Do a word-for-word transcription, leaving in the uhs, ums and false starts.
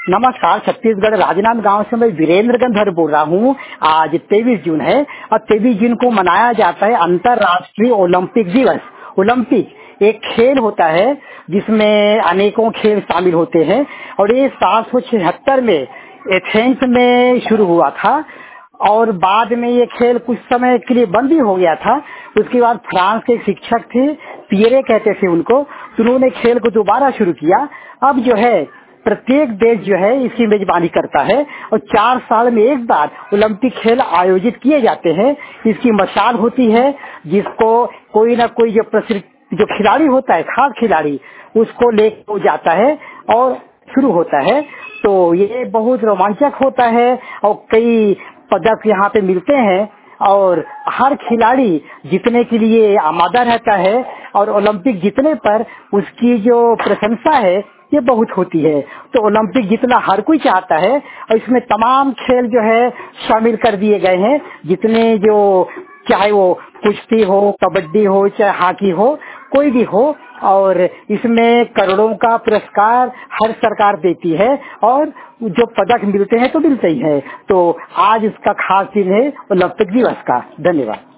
नमस्कार, छत्तीसगढ़ राजनांद गांव से मैं वीरेंद्र गंधर बोल रहा हूँ। आज तेईस जून है और तेईस जून को मनाया जाता है अंतर्राष्ट्रीय ओलंपिक दिवस। ओलंपिक एक खेल होता है जिसमें अनेकों खेल शामिल होते हैं और ये सात सौ छिहत्तर में एथेंस में शुरू हुआ था और बाद में ये खेल कुछ समय के लिए बंद भी हो गया था। उसके बाद फ्रांस के एक शिक्षक थे, पियरे कहते थे उनको, तो उन्होंने खेल को दोबारा शुरू किया। अब जो है प्रत्येक देश जो है इसकी मेजबानी करता है और चार साल में एक बार ओलंपिक खेल आयोजित किए जाते हैं। इसकी मशाल होती है जिसको कोई ना कोई जो प्रसिद्ध जो खिलाड़ी होता है, खास खिलाड़ी, उसको लेकर जाता है और शुरू होता है। तो ये बहुत रोमांचक होता है और कई पदक यहाँ पे मिलते हैं और हर खिलाड़ी जीतने के लिए आमादा रहता है और ओलंपिक जीतने पर उसकी जो प्रशंसा है ये बहुत होती है। तो ओलंपिक जीतना हर कोई चाहता है और इसमें तमाम खेल जो है शामिल कर दिए गए हैं, जितने जो चाहे वो कुश्ती हो, कबड्डी हो, चाहे हॉकी हो, कोई भी हो। और इसमें करोड़ों का पुरस्कार हर सरकार देती है और जो पदक मिलते हैं तो मिलते ही है। तो आज इसका खास दिन है ओलंपिक दिवस का। धन्यवाद।